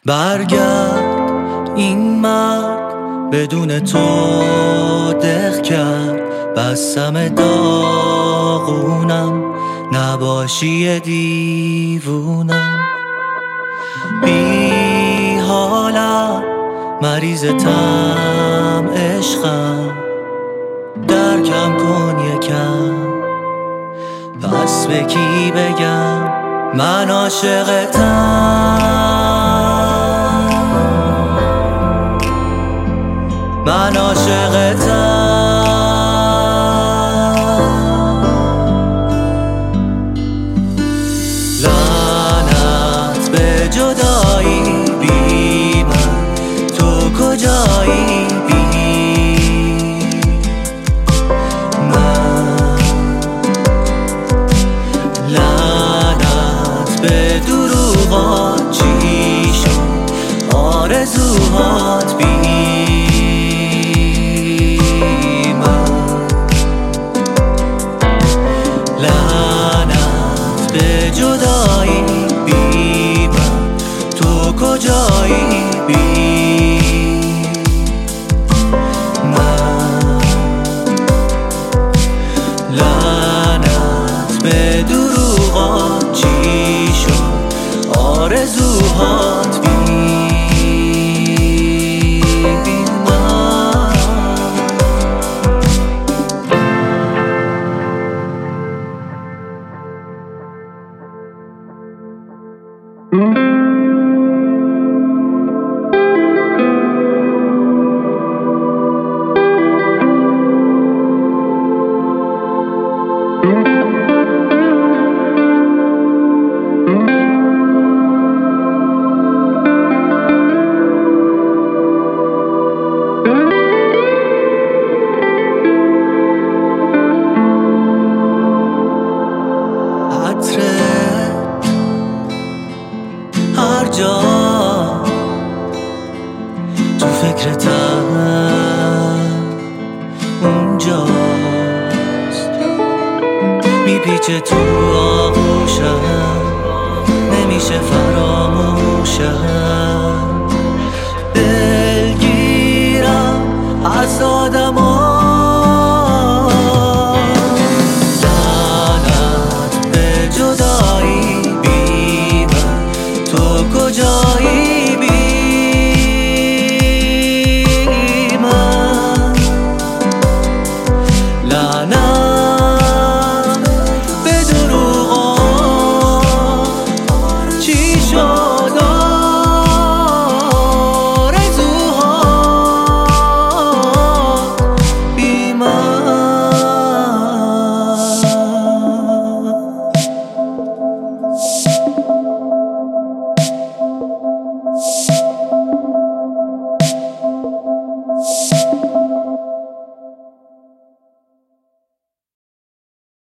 برگرد، این مرد بدون تو دق کرد. بستم داغونم، نباشی دیوونم. بی حالم، مریضتم، عشقم. درکم کن یکم، پس به کی بگم من عاشقتم، من عاشقتم. لعنت به جدایی، بی من تو کجایی؟ بی من لعنت به دروغات، چی شد آرزوهات؟ بی جدایی، بی من تو کجایی؟ بی من لعنت به دروغات، چی شد آرزوهات؟ بی هر جا تو فکرتم اونجاست، میپیچه تو آغوشم، نمیشه فرار